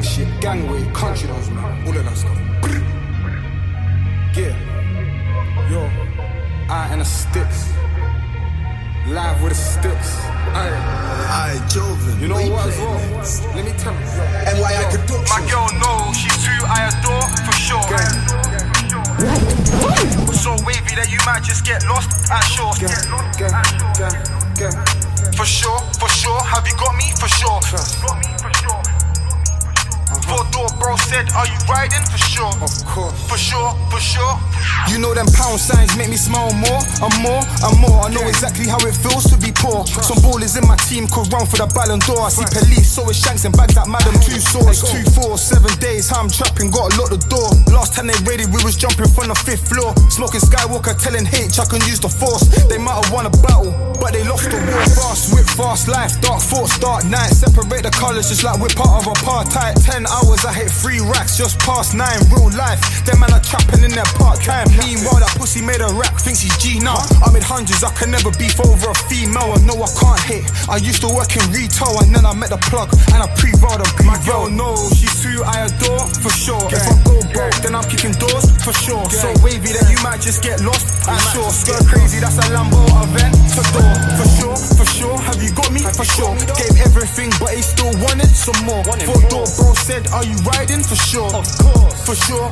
shit, gangway, country dance, man. All of that stuff. Yeah. Yo. I and the sticks. Live with the sticks. Aye, Joven. You know what as well? Let me tell you. NYI Production. My girl knows she's who I adore, for sure. So wavy that you might just get lost at shore. For sure, have you got me? For sure. 4-door bro said, are you riding? For sure. Of course. For sure. You know them pound signs make me smile more and more and more. I know exactly how it feels to be poor. Some ballers in my team could run for the Ballon d'Or. I see police, so it's shanks and bags that madam 2 swords. 2, 4, 7 days, how I'm trapping, gotta lock the door. Last time they raided, we was jumping from the 5th floor. Smoking Skywalker, telling H I can use the force. They might have won a battle, but they lost the war. Fast whip, fast life, dark thoughts, dark night. Separate the colours just like we're part of apartheid. 10 hours, I hit 3 racks, just past 9. Real life, them man are trapping in their part-time. Meanwhile, that pussy made a rap, thinks he's G now. I'm in hundreds, I can never beef over a female. I know I can't hit. I used to work in retail and then I met the plug and I pre-rolled and pre-rolled. My girl knows she's who I adore, for sure. If I go broke, then I'm kicking doors, for sure. So wavy that you might just get lost at shore. Skirt crazy, that's a Lambo event, for door. For sure, have you got me? For sure. Gave everything, but he still wanted some more. 4-door bro said, are you riding? For sure. Of course. For sure.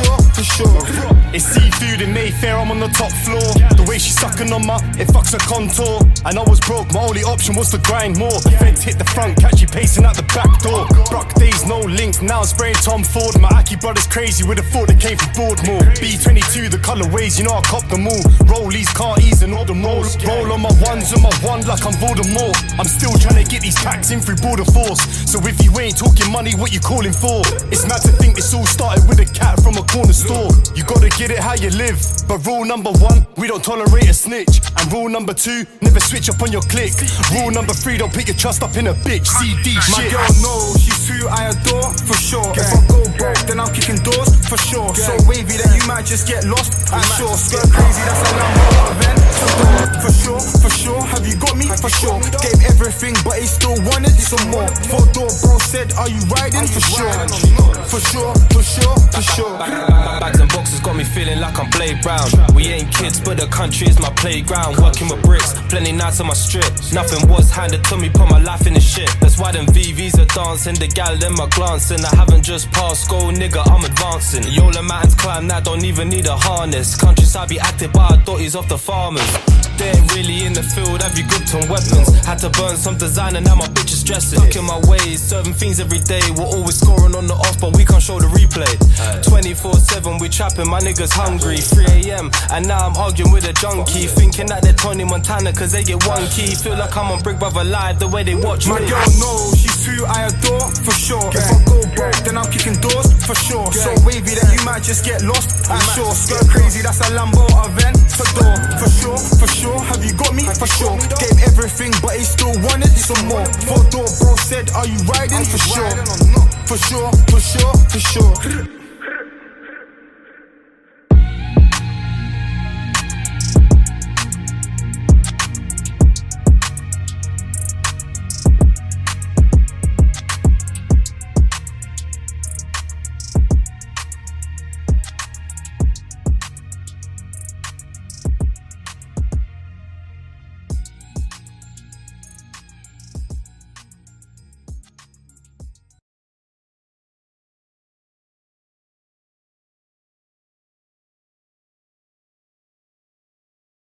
It's seafood in Mayfair, I'm on the top floor. The way she's sucking on it fucks her contour. And I was broke, my only option was to grind more. The feds hit the front, catch you pacing out the back door. Brock days, no links, now I'm spraying Tom Ford. My Aki brother's crazy with a thought that came from Broadmoor. B22, the colourways, you know I cop them all. Rollies, carties and all the rolls. Roll on my ones and my one like I'm Voldemort. I'm still trying to get these packs in through border force. So if you ain't talking money, what you calling for? It's mad to think this all started with a cat from a corner store. You gotta get it how you live. But rule number 1, we don't tolerate a snitch. And rule number 2, never switch up on your click. Rule number 3, don't put your trust up in a bitch. CD shit. My girl knows she's who I adore, for sure. If I go broke, then I'm kicking doors, for sure. So wavy that you might just get lost at shore. Skirt crazy, that's a Lambo event, for sure. Have you got me? For sure. Gave everything, but he still wanted some more. 4-door bro said, are you riding? For sure. Bags and boxes got me feeling like I'm Blade Brown. We ain't kids, but the country is my playground. Working with bricks, plenty nights on my strip. Nothing was handed to me, put my life in the shit. That's why them VVs are dancing, the gal them are glancing. I haven't just passed go, nigga, I'm advancing. Yola mountains climb that, don't even need a harness. Countryside be active by authorities of the farmers. They ain't really in the field, have you gripped on weapons? Had to burn some designer, now my bitch is dressing. Stuck in my ways, serving fiends every day. We're always scoring on the off, but we can't show the replay. 24/7, we trapping, my niggas hungry. 3 AM, and now I'm arguing with a junkie. Thinking that they're Tony Montana, cause they get one key. Feel like I'm on Big Brother Live, the way they watch me. My girl knows she's who I adore, for sure. If I go broke, then I'm kicking doors, for sure. So wavy that you might just get lost at shore. Skirt crazy, that's a Lambo event, for sure. Have you got me? For sure. Gave everything, but he still wanted some more. 4-door bro said, are you riding? For sure.